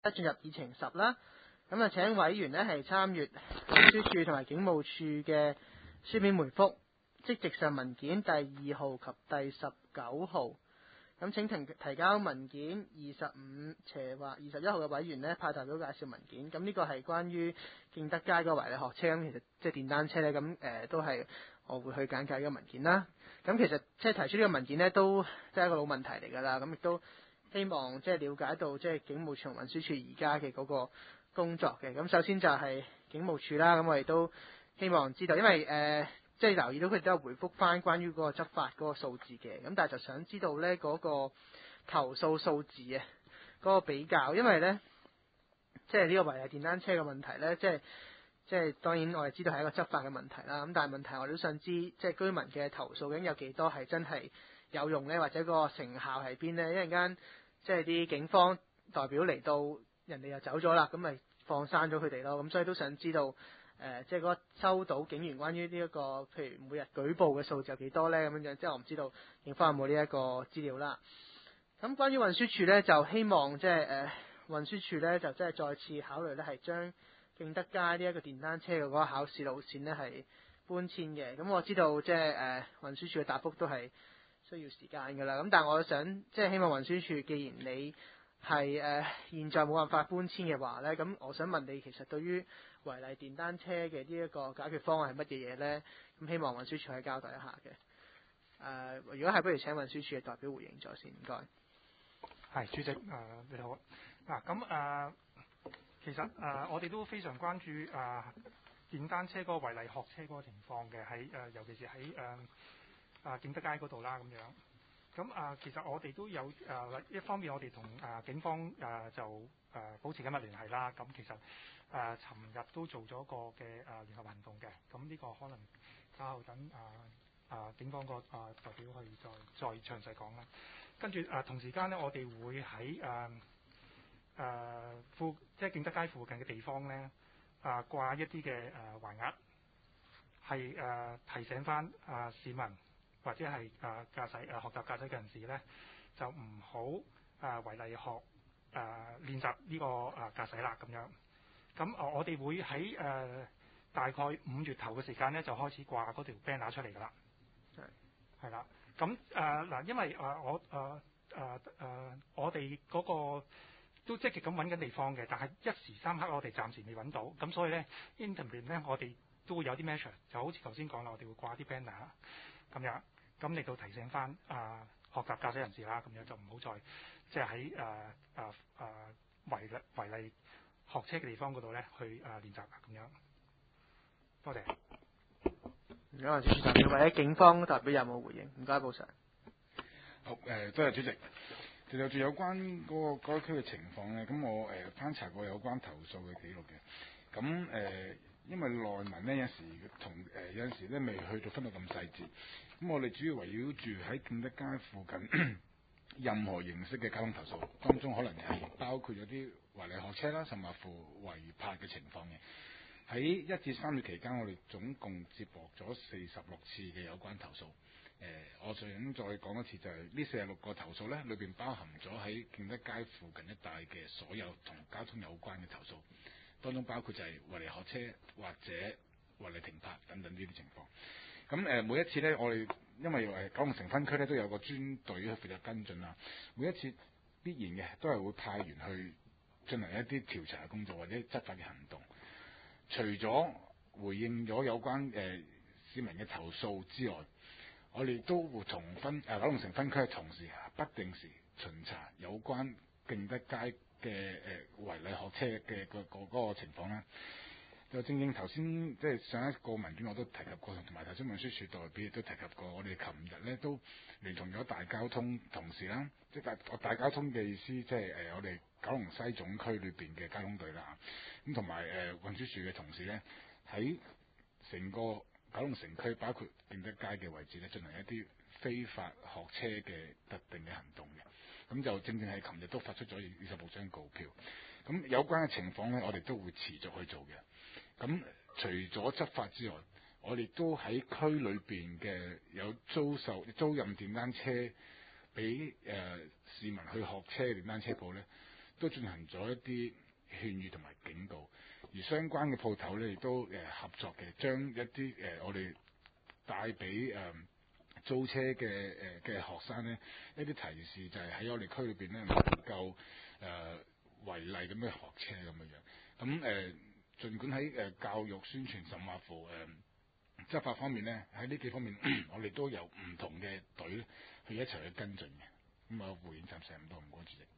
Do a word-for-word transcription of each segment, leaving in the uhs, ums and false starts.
進入議程十啦。咁啊，請委員呢係參閱運輸署同埋警務處嘅書面回覆，即直上文件第二號及第十九號。咁請提提交文件二十五斜或二十一號嘅委員呢，派代表介紹文件。咁呢個係關於敬德街個違例學車，咁其實即係電單車呢，咁誒、呃、都係我會去簡介呢個文件啦。咁其實即係提出呢個文件呢，都即係一個老問題嚟㗎啦。咁亦都希望即係了解到即係警務處同運輸署而家嘅嗰個工作嘅。咁首先就係警務處啦，咁我哋都希望知道，因為誒。呃即係留意到佢哋都有回覆翻關於嗰個執法嗰個數字嘅，咁但係就想知道呢嗰個投訴數字啊，嗰個比較，因為呢，即係呢個違例電單車嘅問題呢，即係即係當然我哋知道係一個執法嘅問題啦，咁但係問題我哋都想知，即係居民嘅投訴究竟有幾多係真係有用呢？或者個成效喺邊呢？一陣間即係啲警方代表嚟到，人哋又走咗啦，咁咪放生咗佢哋咯，咁所以都想知道。誒、呃，即係嗰個收到警員關於呢一個，譬如每日舉報嘅數字有幾多呢？咁樣樣，即係我唔知道警方有冇呢一個資料啦。咁關於運輸署呢，就希望即係誒運輸署呢，就即係再次考慮呢，係將敬德街呢一個電單車嘅嗰個考試路線呢係搬遷嘅。咁我知道即係誒運輸署嘅答覆都係需要時間㗎啦。咁但係我想即係希望運輸署，既然你係誒、呃、現在冇辦法搬遷嘅話呢，咁我想問你，其實對於違例電單車嘅呢一個解決方案係乜嘢嘢呢？咁希望運輸署可以交代一下嘅。誒、呃，如果係，不如請運輸署嘅代表回應咗先，唔該。 係主席，誒、呃、你好。嗱咁誒，其實誒、呃、我哋都非常關注誒、呃、電單車嗰個違例學車嗰個情況嘅，喺誒尤其是喺誒啊敬德街嗰度啦咁樣。咁啊、呃，其實我哋都有誒、呃、一方面，我哋同誒警方誒、呃、就誒、呃、保持緊密聯繫啦。咁其實。誒，尋、呃、日都做咗個嘅誒、呃、聯合行動嘅，咁呢個可能稍後等誒誒警方個誒、呃、代表去再再詳細講啦。跟住誒、呃、同時間呢，我哋會喺誒誒附即係敬德街附近嘅地方咧，啊、呃、掛一啲嘅誒橫額，係誒、呃、提醒翻啊、呃、市民或者係誒駕駛誒學習駕駛嘅人士咧，就唔好誒違例學誒、呃、練習呢、這個誒駕駛啦咁樣。咁我哋會喺誒、呃、大概五月頭嘅時間咧，就開始掛嗰條 banner 出嚟㗎啦。係係啦。咁誒嗱，因為誒、呃、我誒誒誒我哋嗰個都積極咁揾緊地方嘅，但係一時三刻我哋暫時未揾到。咁所以咧 interim 咧，我哋都會有啲 measure，就好似頭先講啦，我哋會掛啲 banner 咁樣，咁嚟到提醒翻啊、呃、學習駕駛人士啦，咁樣就唔好再即係喺誒誒誒違例違例學車嘅地方嗰度咧，去誒練習啊，咁樣。多謝。 唔該，運輸署代表或者警方代表有冇回應？唔該，報上。 好誒、呃，多謝主席。就就住有關嗰、那個該區嘅情況咧，咁我誒、呃、翻查過有關投訴嘅記錄嘅。咁誒、呃，因為內文咧有時同誒、呃、有陣時咧未去到分到咁細節。咁我哋主要圍繞住喺敬德街附近任何形式嘅交通投訴，當中可能係包括有啲違例學車啦，甚至乎違泊嘅情況嘅。喺一至三月期間，我哋總共接獲咗四十六次嘅有關投訴。誒、呃，我想再講一次，就係呢四十六個投訴咧，裏邊包含咗喺敬德街附近一帶嘅所有同交通有關嘅投訴，當中包括就係違例學車或者違例停泊等等呢啲情況。咁誒、呃、每一次咧，我哋因為誒九龍城分區咧都有個專隊去負責跟進啦，每一次必然嘅都係會派員去進行一啲調查嘅工作或者執法嘅行動。除咗回應咗有關誒、呃、市民嘅投訴之外，我哋都會同分誒、呃、九龍城分區嘅同事不定時巡查有關敬德街嘅誒違例學車嘅個個嗰個情況啦。就正正頭先即係上一個文件我都提及過，同埋頭先運輸署代表亦都提及過，我哋琴日咧都聯同咗大交通同事啦，即係大大交通嘅意思，即係誒我哋九龍西總區裏邊嘅交通隊啦，咁同埋誒運輸署嘅同事咧喺成個九龍城區，包括敬德街嘅位置咧，進行一啲非法學車嘅特定嘅行動嘅，咁就正正係琴日都發出咗二十六張告票，咁有關嘅情況咧，我哋都會持續去做嘅。咁除咗執法之外，我哋都喺區裏邊嘅有租售租賃電單車俾誒、呃、市民去學車嘅電單車鋪咧， 都進行咗一啲勸喻同埋警告，而相關嘅鋪頭咧亦都誒、呃、合作嘅，將一啲誒、呃、我哋帶俾誒租車嘅誒嘅學生咧一啲提示，就係喺我哋區裏邊咧唔能夠誒違例咁樣學車咁樣樣。咁誒、呃，儘管喺誒、呃、教育宣傳甚或乎誒、呃、執法方面咧，喺呢幾方面我哋都有唔同嘅隊去一齊去跟進嘅。咁啊，回應暫時咁多，唔該主席。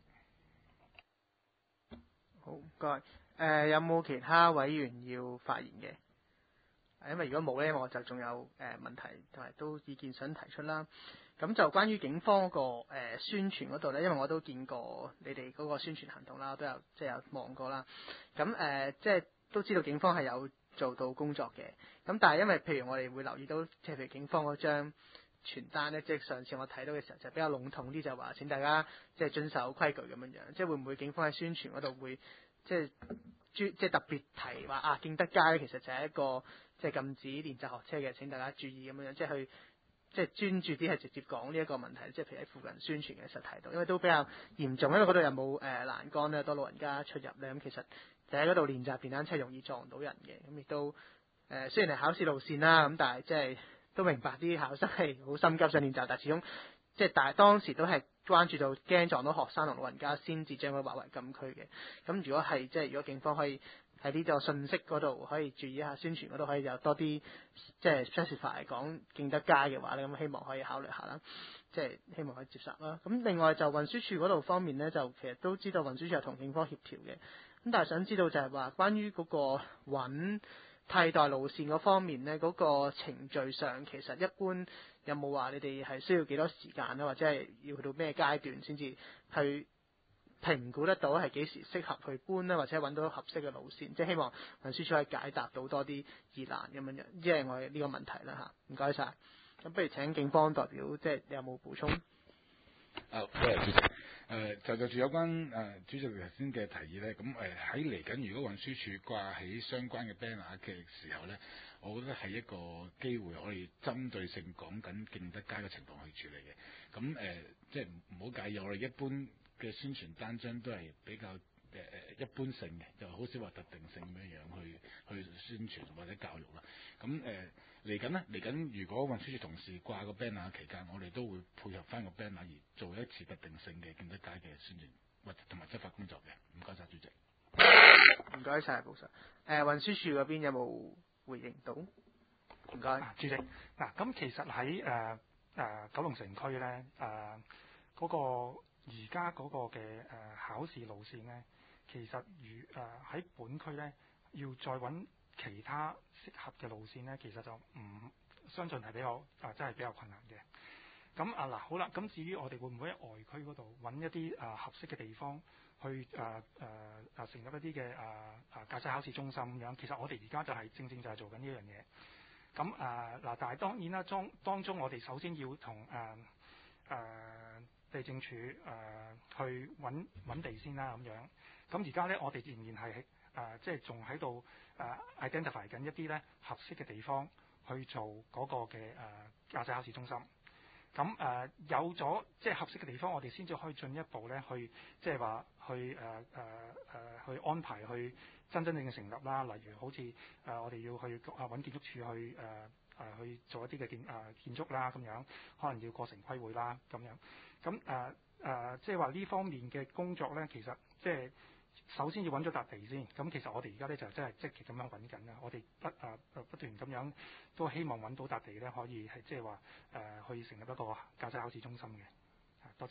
好，唔該。誒、呃，有冇其他委員要發言嘅？因為如果冇咧，我就仲有誒、呃、問題同埋都意見想提出啦。咁就關於警方嗰、那個、呃、宣傳嗰度咧，因為我都見過你哋嗰個宣傳行動啦，我都有即係有望過啦。咁誒、呃，即係都知道警方係有做到工作嘅。咁但係因為譬如我哋會留意到，即係譬如警方嗰張傳單咧，即係上次我睇到嘅時候就比較籠統啲，就話請大家即係遵守規矩咁樣樣。即係會唔會警方喺宣傳嗰度會即係專即係特別提話啊，敬德街咧其實就係一個即係禁止練習學車嘅，請大家注意咁樣樣，即係去即係專注啲係直接講呢一個問題，即係譬如喺附近宣傳嘅時候提到，因為都比較嚴重，因為嗰度又冇誒欄杆咧，多老人家出入咧，咁其實就喺嗰度練習電單車容易撞到人嘅，咁亦都誒、呃、雖然係考試路線啦，咁但係即係都明白啲考生係好心急想練習，但係始終即係但係當時都係關注到驚撞到學生同老人家，先至將佢劃為禁區嘅。咁如果係即係如果警方可以喺呢個信息嗰度可以注意一下，宣傳嗰度可以有多啲即係 specify 講敬德街嘅話咧，咁希望可以考慮下啦，即係希望可以接受啦。咁另外就運輸署嗰度方面咧，就其實都知道運輸署係同警方協調嘅，咁但係想知道就係話關於嗰個揾替代路線嗰方面咧，嗰、嗰個程序上其實一般有冇話你哋係需要幾多時間咧，或者係要去到咩階段先至去評估得到係幾時適合去搬咧，或者揾到合適嘅路線，即係希望運輸署可以解答到多啲疑難咁樣樣，即係我哋呢個問題啦嚇。唔該晒。咁不如請警方代表，即係你有冇補充？ 啊，多謝主席。誒、呃，就就住有關誒、呃、主席頭先嘅提議咧，咁誒喺嚟緊，如果運輸署掛起相關嘅 banner 嘅時候咧，我覺得係一個機會，可以針對性講緊敬德街嘅情況去處理嘅。咁誒、呃，即係唔好介意，我哋一般嘅宣傳單張都係比較誒誒、呃、一般性嘅，就好少話特定性咁樣樣去去宣傳或者教育啦。咁誒嚟緊咧，嚟緊如果運輸署同事掛個 banner 期間，我哋都會配合翻個 banner 而做一次特定性嘅敬德街嘅宣傳或同埋執法工作嘅。唔該晒主席。 唔該晒，補實。誒、呃、運輸署嗰邊有冇回應到？唔該、 啊，主席。嗱，咁其實喺誒誒九龍城區咧，誒嗰個而家嗰個嘅誒、呃、考試路線咧，其實如誒喺本區咧，要再揾其他適合嘅路線咧，其實就唔相信係比較啊、呃，真係比較困難嘅。咁啊嗱，好啦，咁至於我哋會唔會喺外區嗰度揾一啲啊、呃、合適嘅地方去誒誒誒成立一啲嘅啊啊駕駛考試中心咁樣？其實我哋而家就係、是、正正就係做緊呢樣嘢。咁啊嗱，但係當然啦，當當中我哋首先要同誒誒地政署誒、呃、去揾揾地先啦咁樣。咁而家咧，我哋仍然係誒、呃、即係仲喺度誒 identify 緊一啲咧合適嘅地方去做嗰個嘅誒、呃、駕駛考試中心。咁誒、呃、有咗即係合適嘅地方，我哋先至可以進一步咧去即係話去誒誒誒去安排去真真正正成立啦。例如好似誒、呃、我哋要去啊揾建築署去誒誒、呃、去做一啲嘅建誒、呃、建築啦咁樣，可能要過城規會啦咁樣。咁誒誒即係話呢方面嘅工作咧，其實即係首先要揾咗笪地先。咁其實我哋而家咧就真係積極咁樣揾緊啦。我哋不誒誒不斷咁樣都希望揾到笪地咧，可以係即係話誒去成立一個駕駛考試中心嘅。多謝。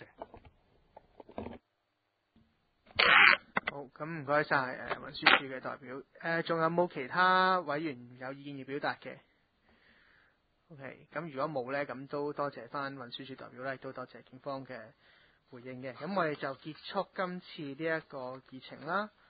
好，咁唔該晒誒運輸署嘅代表。誒、呃，仲有冇其他委員有意見要表達嘅 ？OK，咁如果冇咧，咁都多謝翻運輸署代表咧，亦都多謝警方嘅回應嘅。咁我哋就結束今次呢一個議程啦。